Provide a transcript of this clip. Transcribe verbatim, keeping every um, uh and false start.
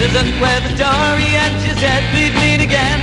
citizen with a story, and she said we'd meet again.